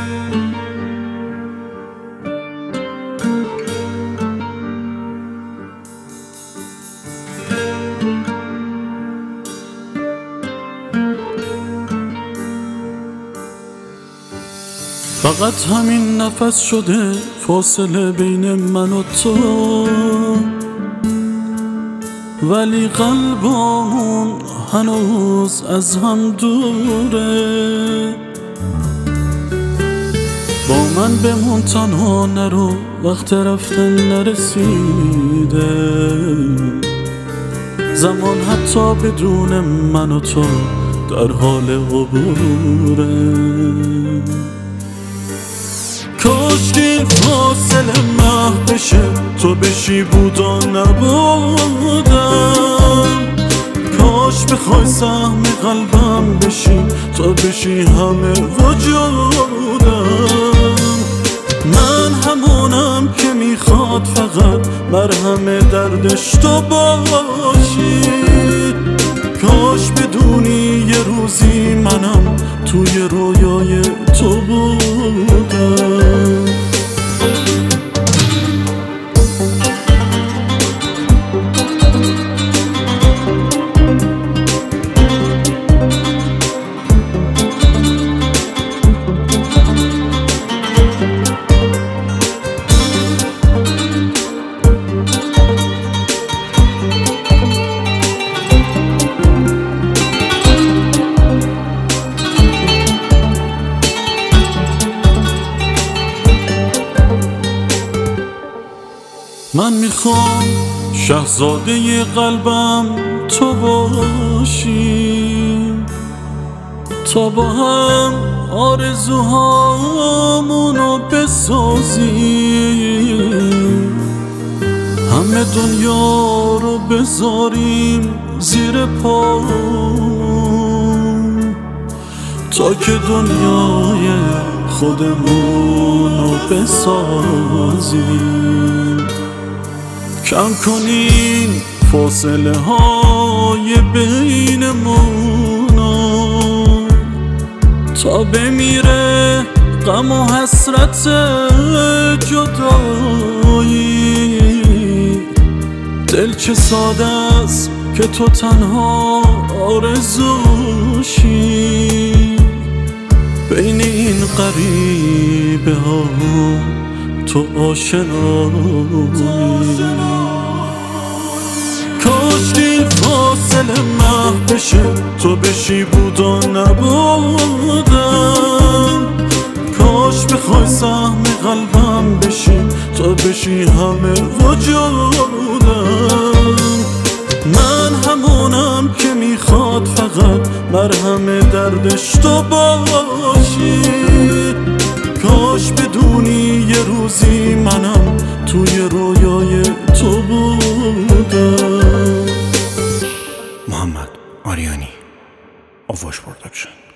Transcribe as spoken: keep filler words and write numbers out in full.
فقط همین نفس شده فاصله بین من و تو، ولی قلبمون هنوز از هم دوره. با من بمون تنها نرو، وقت رفتن نرسیده. زمان حتی بدون من و تو در حال عبوره. کاش این فاصله محو بشه، تو بشی بودا نبودم. کاش بخوای سهم قلبم بشی، تو بشی همه وجودم. من همونم که میخواد فقط مرهم دردش تو باشی. کاش بدونی یه روزی منم توی رویای تو بودم. من میخوام شاهزاده قلبم تو باشی، تا با هم آرزوهامونو بسازیم. همه دنیا رو بذاریم زیر پام، تا که دنیای خودمونو بسازیم. کم کنین فاصله های بینمونو، تا بمیره غم و حسرت جدایی. دل چه ساده است که تو تنها آرزوشی. بین این غریبه ها تو آشنایی. کاش این فاصله محو بشه، تو بشی بودا نبودم. کاش بخوای سهم قلبم بشی، تو بشی همه وجودم. من همونم که میخواد فقط مرهم دردش تو باشی. کاش بدونی یه روزی منم توی رویای تو بودم. محمد آریانی، آواش پروداکشن.